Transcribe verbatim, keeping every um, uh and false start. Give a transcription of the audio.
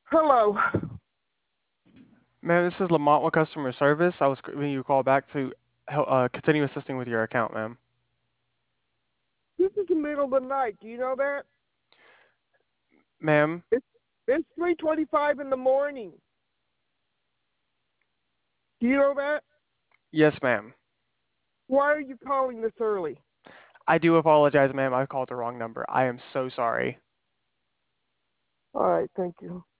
Hello. Ma'am, this is Lamont with customer service. I was giving you a call back to help, uh, continue assisting with your account, ma'am. This is the middle of the night. Do you know that? Ma'am, It's it's three twenty-five in the morning. Do you know that? yes, ma'am. Why are you calling this early? I do apologize, ma'am. I called the wrong number. I am so sorry. All right, thank you.